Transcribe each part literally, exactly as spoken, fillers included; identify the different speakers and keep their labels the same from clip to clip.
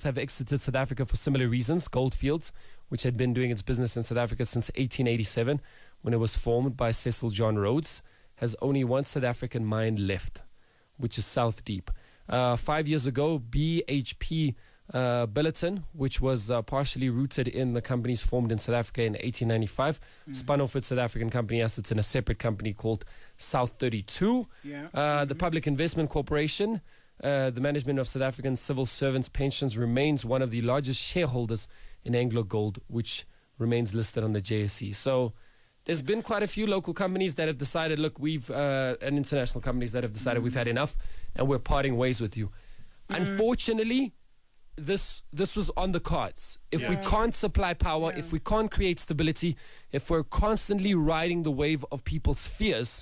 Speaker 1: have exited South Africa for similar reasons. Gold Fields, which had been doing its business in South Africa since eighteen eighty-seven, when it was formed by Cecil John Rhodes, has only one South African mine left, which is South Deep. Uh, five years ago, B H P uh, Billiton, which was uh, partially rooted in the companies formed in South Africa in eighteen ninety-five, mm-hmm. spun off its South African company assets in a separate company called South thirty-two. Yeah. Uh, mm-hmm. The Public Investment Corporation, uh, the management of South African civil servants' pensions, remains one of the largest shareholders in Anglo Gold, which remains listed on the J S E. So there's been quite a few local companies that have decided, look, we've, uh, and international companies that have decided mm. we've had enough and we're parting ways with you. Mm. Unfortunately, this this was on the cards. If yeah. we can't supply power, yeah. if we can't create stability, if we're constantly riding the wave of people's fears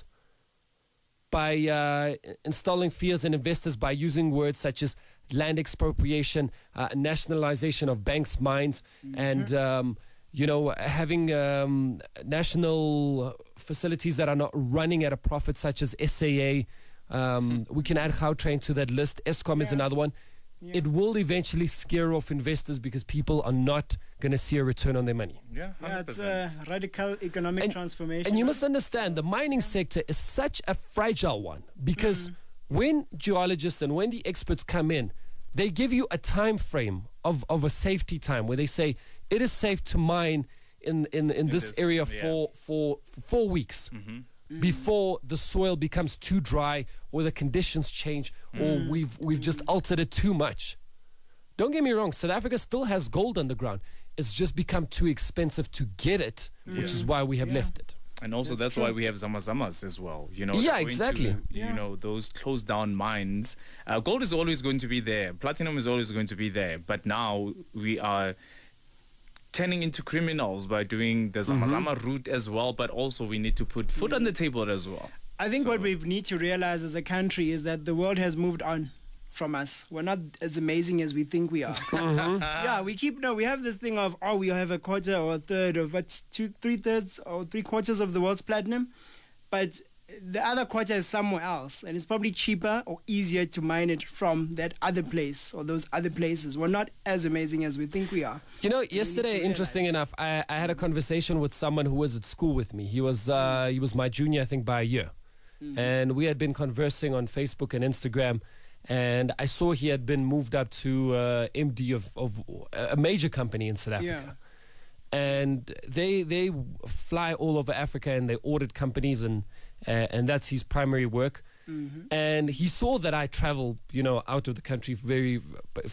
Speaker 1: by uh, installing fears in investors by using words such as land expropriation, uh, nationalization of banks' mines, mm-hmm. and um, you know, having um, national facilities that are not running at a profit, such as S A A. Um, we can add Gautrain to that list. Eskom yeah. is another one. Yeah. It will eventually scare off investors because people are not going to see a return on their money.
Speaker 2: Yeah, yeah, it's a radical economic
Speaker 1: and,
Speaker 2: transformation.
Speaker 1: And you must understand, the mining yeah. sector is such a fragile one because mm. when geologists and when the experts come in, they give you a time frame of, of a safety time where they say it is safe to mine in in, in, in this, this area yeah. for, for for four weeks mm-hmm. mm. before the soil becomes too dry or the conditions change mm. or we've we've mm. just altered it too much. Don't get me wrong, South Africa still has gold underground. It's just become too expensive to get it, yeah. which is why we have yeah. left it.
Speaker 3: And also that's, that's why we have Zamazamas as well. You know,
Speaker 1: yeah, exactly.
Speaker 3: To, you yeah. know, those closed down mines. Uh, gold is always going to be there. Platinum is always going to be there. But now we are turning into criminals by doing the Zamazama mm-hmm. route as well. But also we need to put food on the table as well.
Speaker 2: I think so. What we need to realize as a country is that the world has moved on from us. We're not as amazing as we think we are. Mm-hmm. Yeah, we keep no. We have this thing of oh, we have a quarter or a third of what two, three thirds or three quarters of the world's platinum, but the other quarter is somewhere else, and it's probably cheaper or easier to mine it from that other place or those other places. We're not as amazing as we think we are.
Speaker 1: You know, yesterday, interesting enough, I, I had a conversation with someone who was at school with me. He was uh, he was my junior, I think, by a year, mm-hmm. and we had been conversing on Facebook and Instagram. And I saw he had been moved up to uh, M D of, of a major company in South Africa. Yeah. And they they fly all over Africa and they audit companies and uh, and that's his primary work. Mm-hmm. And he saw that I travel, you know, out of the country very